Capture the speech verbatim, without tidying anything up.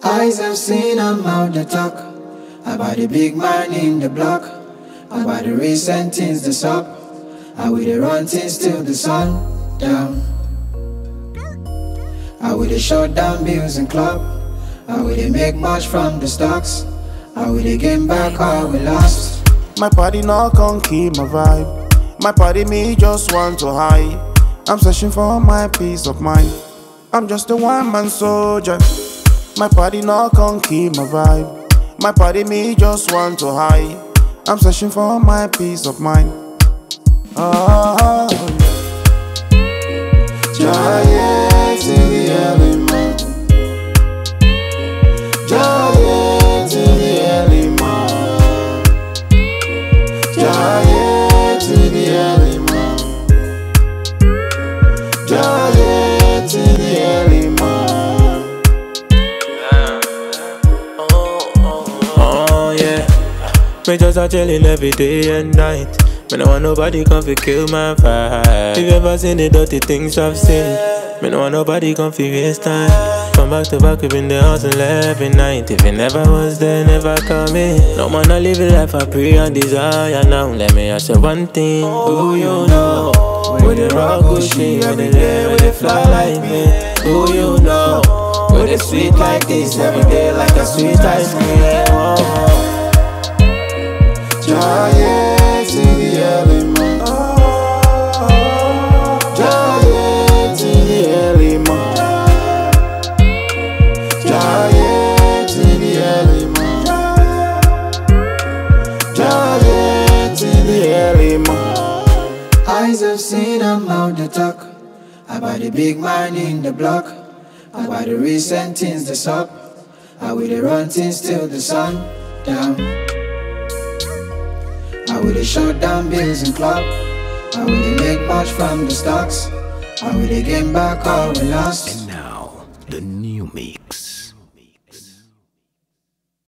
Eyes have seen a mouth that talk about the big man in the block, about the recent things that's up, how we dey run things till the sun down, how we dey shut down bills and club, how we dey make much from the stocks, how we dey gain back all we lost. My party not gon' keep my vibe. My party me just want to hide. I'm searching for my peace of mind. I'm just a one man soldier. My party not gon' keep my vibe. My party me just want to hide. I'm searching for my peace of mind. Oh, giants in the early morning. Giants in the early morning. Giants in the early morning. Giants in the early morning. Oh yeah, me just a chillin' every day and night. Me no want nobody come fi kill my vibe. If you ever seen the dirty things I've seen, me no want nobody come fi waste time. From back to back, we been there hustle every night. If you never was there, never come in. No man, I live a life I pray and desire now. Let me ask you one thing, who you know? With the rock Gucci, when they there, when they fly like me. Who you know? With it sweet like this, every day like a sweet ice cream. Oh. Giants in the early morning. Giants in the early morning. Giants in the early morning. Giants in the early morning. Eyes have seen a mouth that talk about the big man in the block, about the recent things that's up, how we dey run things till the sun down, how we dey shut down bills and club, how we dey make much from the stocks, how we dey gain back all we lost. And now, the new mix.